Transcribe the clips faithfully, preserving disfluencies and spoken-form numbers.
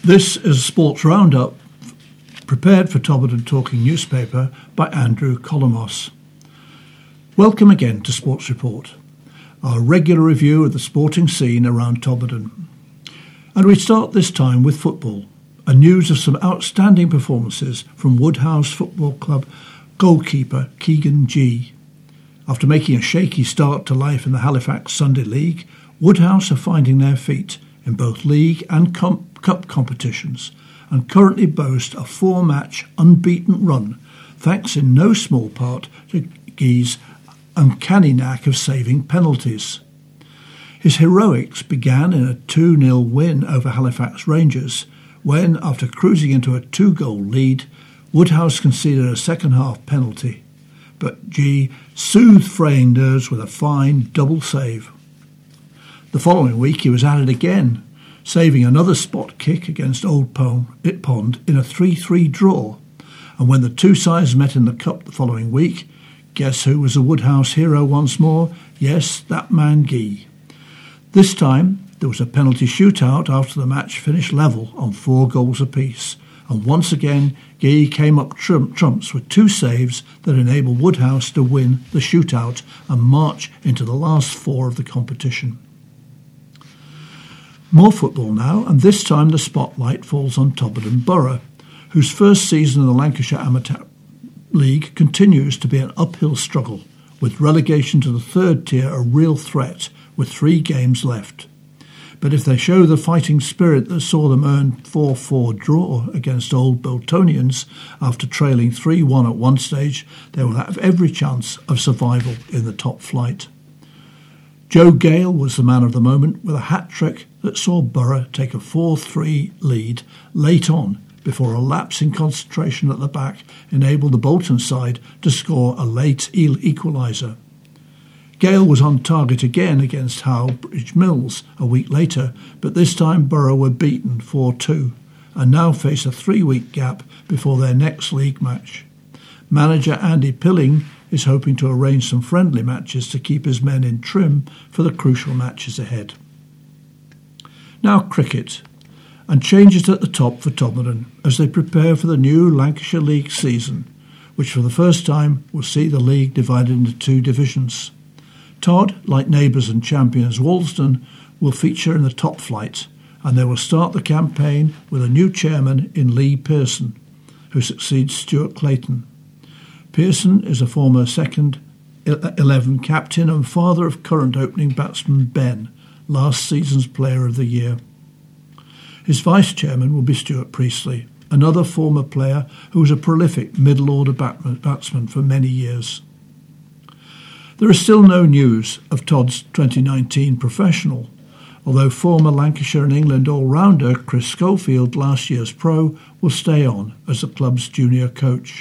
This is a sports roundup prepared for Todmorden Talking Newspaper by Andrew Colomos. Welcome again to Sports Report, our regular review of the sporting scene around Todmorden. And we start this time with football, and news of some outstanding performances from Woodhouse Football Club goalkeeper Keegan Gee. After making a shaky start to life in the Halifax Sunday League, Woodhouse are finding their feet in both league and com- cup competitions and currently boast a four-match unbeaten run, thanks in no small part to Gee's uncanny knack of saving penalties. His heroics began in a two nil win over Halifax Rangers when, after cruising into a two-goal lead, Woodhouse conceded a second-half penalty, but Gee soothed fraying nerves with a fine double save. The following week he was at it again, saving another spot kick against Old Pond in a three three draw. And when the two sides met in the cup the following week, guess who was a Woodhouse hero once more? Yes, that man Gee. This time there was a penalty shootout after the match finished level on four goals apiece. And once again, Gee came up trump, trumps with two saves that enabled Woodhouse to win the shootout and march into the last four of the competition. More football now, and this time the spotlight falls on Todmorden Borough, whose first season in the Lancashire Amateur League continues to be an uphill struggle, with relegation to the third tier a real threat with three games left. But if they show the fighting spirit that saw them earn four four draw against Old Boltonians after trailing three one at one stage, they will have every chance of survival in the top flight. Joe Gale was the man of the moment with a hat-trick that saw Borough take a four three lead late on before a lapse in concentration at the back enabled the Bolton side to score a late equaliser. Gale was on target again against Howe Bridge Mills a week later, but this time Borough were beaten four two and now face a three-week gap before their next league match. Manager Andy Pilling is hoping to arrange some friendly matches to keep his men in trim for the crucial matches ahead. Now cricket, and changes at the top for Todmorden as they prepare for the new Lancashire League season, which for the first time will see the league divided into two divisions. Todd, like neighbours and champions Walsden, will feature in the top flight, and they will start the campaign with a new chairman in Lee Pearson, who succeeds Stuart Clayton. Pearson is a former second eleven captain and father of current opening batsman Ben, last season's Player of the Year. His vice-chairman will be Stuart Priestley, another former player who was a prolific middle-order batsman for many years. There is still no news of Todd's twenty nineteen professional, although former Lancashire and England all-rounder Chris Schofield, last year's pro, will stay on as the club's junior coach.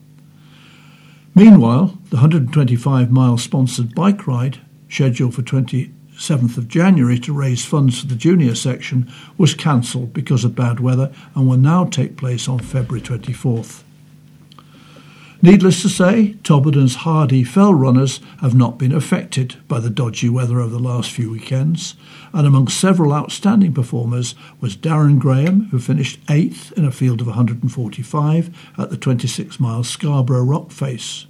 Meanwhile, the one hundred twenty-five mile sponsored bike ride, scheduled for twenty-seventh of January to raise funds for the junior section, was cancelled because of bad weather and will now take place on February twenty-fourth. Needless to say, Todmorden's hardy fell runners have not been affected by the dodgy weather of the last few weekends, and among several outstanding performers was Darren Graham, who finished eighth in a field of one hundred forty-five at the twenty-six mile Scarborough Rock Face.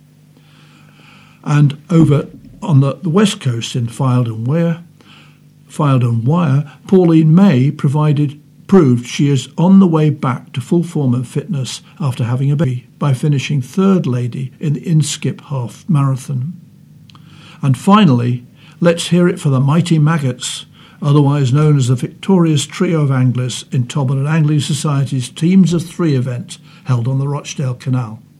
And over on the, the west coast in Fyldon Weir, Fyldon Wire, Pauline May provided proved she is on the way back to full form and fitness after having a baby by finishing third lady in the Inskip Half Marathon. And finally, let's hear it for the Mighty Maggots, otherwise known as the victorious trio of anglers in Todmorden Angling Society's Teams of Three event held on the Rochdale Canal.